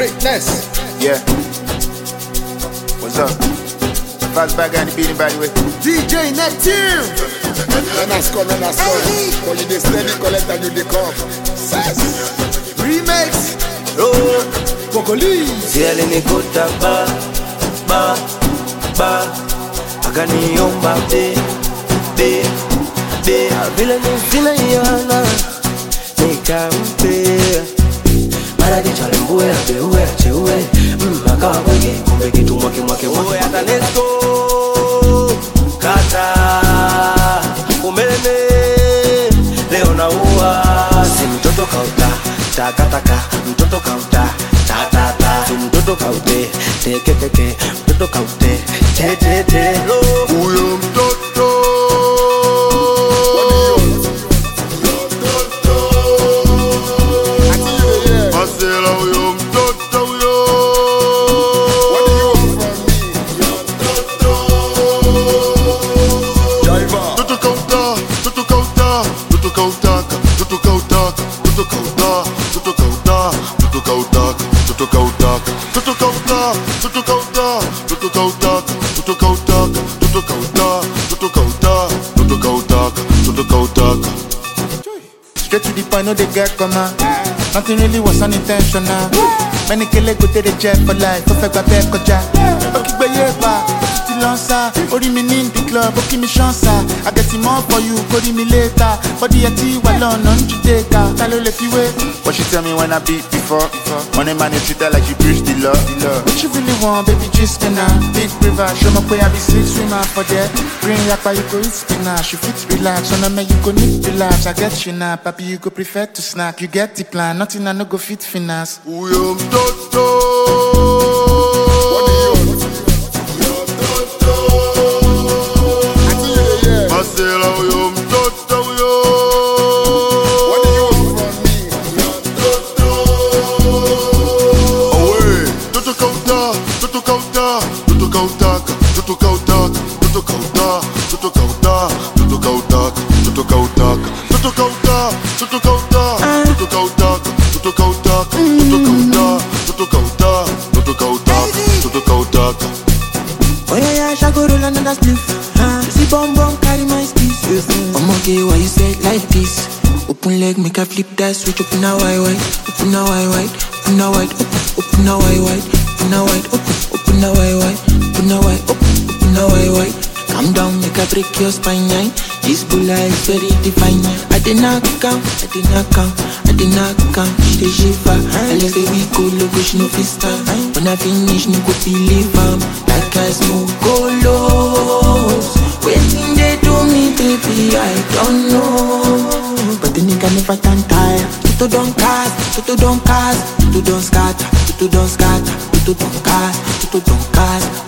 Greatness. Yeah. What's up? Fast back and the beating by the way. DJ Neptune. Menasco. When you dey steady collect and you dey come. Remix. Oh, Pocoli. Siele nikota ba akaniomba be vile nisina yana nikampe mara dichalembue abeue acheue makawa kwege kumbe kitu mwake wote hata nesko kata umeme leo na uwa si mtoto kauta taka mtoto kauta ta si mtoto kaute teke mtoto kaute te Uyo mtoto Masela uyo mtoto uyo. What do you want from me? Jaiva. Toto kauta. Straight to the point, no they get comma. Nothing really was unintentional. Many kele go to the jet for life. Perfect by back koja. Okay, but yeah, to lancer. Ori me in the club, okay me chance. I get him more for you, go me later. Body a tea while on Judeka. Tell her if you wait. What she tell me when I beat before. Money man, you treat her like she preach the law. What you really want, baby, just spinner. Big river, show me where I be slick swimmer for that. Bring yakpa, you go eat spinach. You fit relax, on a man you go need relax. I get you now, papi, you go prefer to snack. You get the plan, nothing I no go fit finance. Uyo mtoto. What do you want? Masela uyo mtoto uyo. What do you want from me? Away. Toto kauta. Oh yeah, shagorola another spliff. See bomb carry my skis. Okay, why you say it like this? Open leg, make a flip that switch. Open a wide. Open a wide. Open a wide. Open a wide. Open a wide. Open a wide. Open a wide. Open a wide. Calm down, make a break your spine. This bulla is very divine. I did not count. She shiver. Unless the week go look, she no fist. When I finish, no go believe like I smoke golos. Waiting they do me, baby, I don't know. But the nigga never can tire. Tutu don't cast, tutu don't scatter, tutu don't cast.